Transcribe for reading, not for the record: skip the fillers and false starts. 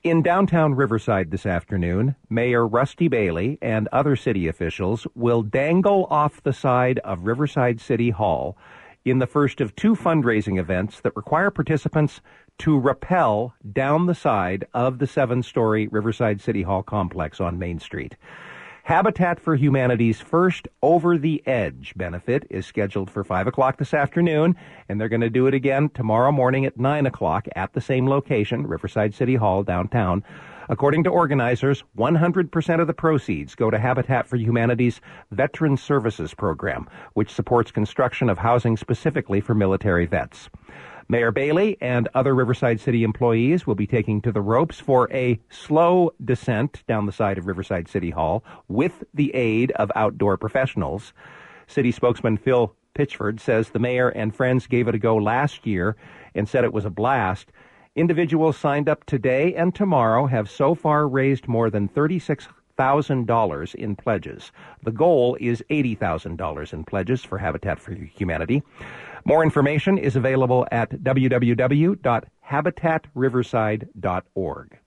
In downtown Riverside this afternoon, Mayor Rusty Bailey and other city officials will dangle off the side of Riverside City Hall in the first of two fundraising events that require participants to rappel down the side of the 7-story Riverside City Hall complex on Main Street. Habitat for Humanity's first Over the Edge benefit is scheduled for 5 o'clock this afternoon, and they're going to do it again tomorrow morning at 9 o'clock at the same location, Riverside City Hall, downtown. According to organizers, 100% of the proceeds go to Habitat for Humanity's Veteran Services Program, which supports construction of housing specifically for military vets. Mayor Bailey and other Riverside City employees will be taking to the ropes for a slow descent down the side of Riverside City Hall with the aid of outdoor professionals. City spokesman Phil Pitchford says the mayor and friends gave it a go last year and said it was a blast. Individuals signed up today and tomorrow have so far raised more than $36,000 in pledges. The goal is $80,000 in pledges for Habitat for Humanity. More information is available at www.habitatriverside.org.